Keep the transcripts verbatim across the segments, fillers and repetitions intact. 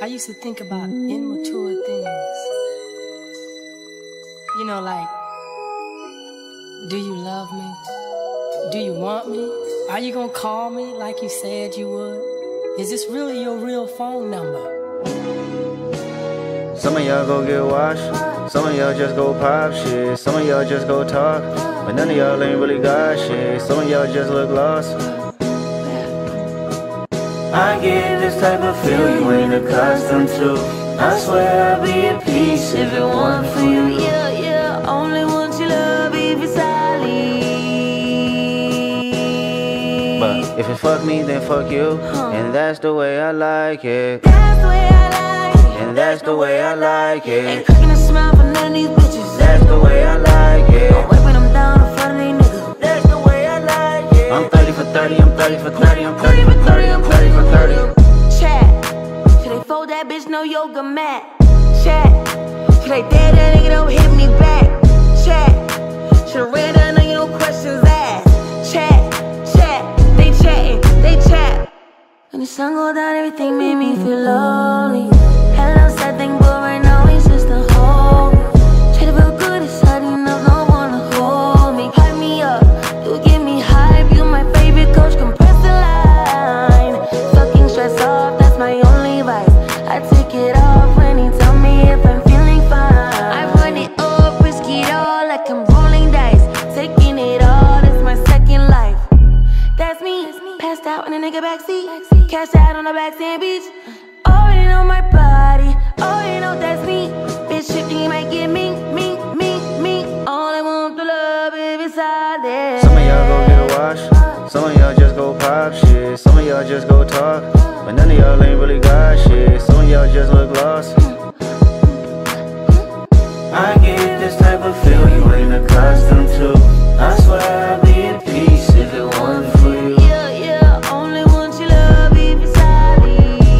used to think about immature things. You know, like, do you love me? Do you want me? Are you gonna call me like you said you would? Is this really your real phone number? Some of y'all go get washed, some of y'all just go pop shit, some of y'all just go talk, but none of y'all ain't really got shit, some of y'all just look lost. I get this type of feel you ain't accustomed to. I swear I'll be at peace if it weren't for you. Yeah, yeah, only want your love if it's solid. But if it fuck me, then fuck you, huh. And that's the way I like it. That's the way I like it. And that's the way I like it. Ain't cooking a smile for none of these bitches. That's the way I like it. I'm wiping them down in front of these niggas. That's the way I like it. I'm thirty for thirty, I'm thirty for thirty, I'm thirty for thirty, I'm thirty for thirty. Chat, should they fold that bitch no yoga mat? Chat, should they dare that nigga don't hit me back? Chat, should've read that nigga no questions asked. Chat, chat, they chatting, they chat. When the sun go down, everything made me feel lonely. Hello, sad thing, but right now it's just a home. Try to feel good inside, enough, no one to hold me. Hype me up, you give me hype. You my favorite coach, compress the line. Fucking stress off, that's my only vice. I take it off when he tell me if I'm feeling fine. I run it up, risk it all like I'm rolling dice. Taking it all, that's my second life. That's me, passed out in a nigga backseat. Cashed out on the back sand beach. Already know my body, already know that's me. Bitch, shifting, you might get me, me, me, me. All I want to love if it's out there. Some of y'all go get washed, some of y'all just go pop shit, some of y'all just go talk, but none of y'all ain't really got shit, some of y'all just look lost. I get this type of feel you ain't accustomed to. I swear I'll be at peace if it wasn't for you. Yeah, yeah, only want your love if it's solid.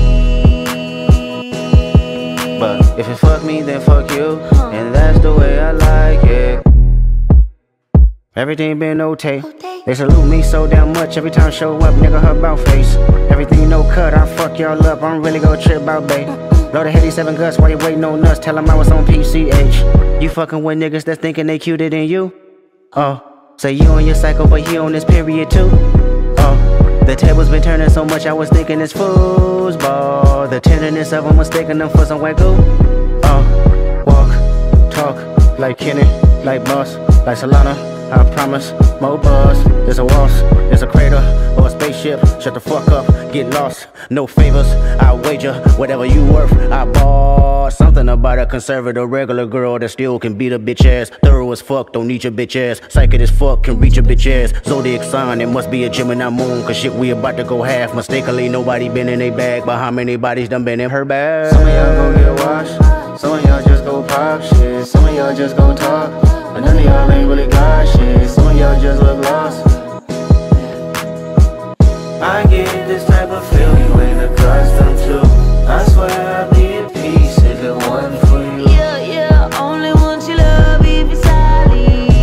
But if it fuck me, then fuck you, and that's the way I like it. Everything been okay. They salute me so damn much every time I show up, nigga, her bout face. Everything no cut, I fuck y'all up, I'm really gon' trip out, babe. Blow the Heady seven guts while you waiting on nuts, tell them I was on P C H. You fucking with niggas that's thinking they cuter than you? Oh, say you on your cycle, but he on this period too? Oh, the tables been turning so much I was thinking it's foosball. The tenderness of them mistaking them for some wagyu. Oh, walk, talk, like Kenny, like Boss, like Solana. I promise, more buzz, there's a waltz, there's a crater, or a spaceship. Shut the fuck up, get lost, no favors, I wager, whatever you worth, I bought. Something about a conservative regular girl that still can beat a bitch ass. Thorough as fuck, don't need your bitch ass. Psychic as fuck, can reach a bitch ass. Zodiac sign, it must be a Gemini moon, cause shit we about to go half. Mistakenly, nobody been in a bag, but how many bodies done been in her bag? Some of y'all gon' get washed, some of y'all just go pop shit, some of y'all just go talk, but none of y'all ain't really got shit, some of y'all just look lost. I get this type of feel you ain't accustomed to. I swear I'll be at peace if it wasn't for you. Yeah, yeah, only want your love if it's solid.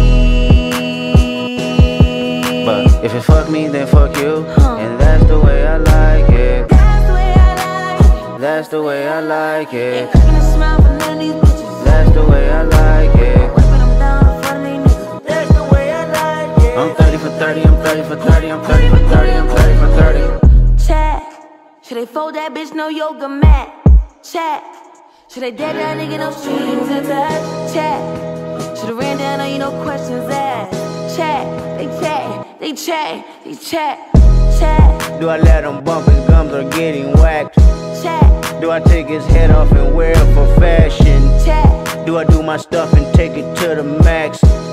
But if it fuck me, then fuck you, huh. And that's the way I like it. That's the way I like it. That's the way I like it. Ain't cooking a smile for none of these bitches. That's the way I like it. Wiping them down in front of these niggas. That's the way I like it. I'm thirty for thirty, I'm thirty for thirty, I'm thirty for thirty, I'm thirty for thirty. Chat, should they fold that bitch no yoga mat? Chat, should they dead that nigga no strings attached? Chat, should've ran down on you no questions asked. Chat, they chat, they chat, they chat. Chat, do I let him bump his gums or getting whacked? Chat, do I take his head off and wear it for fashion? Chat, do I do my stuff and take it to the max?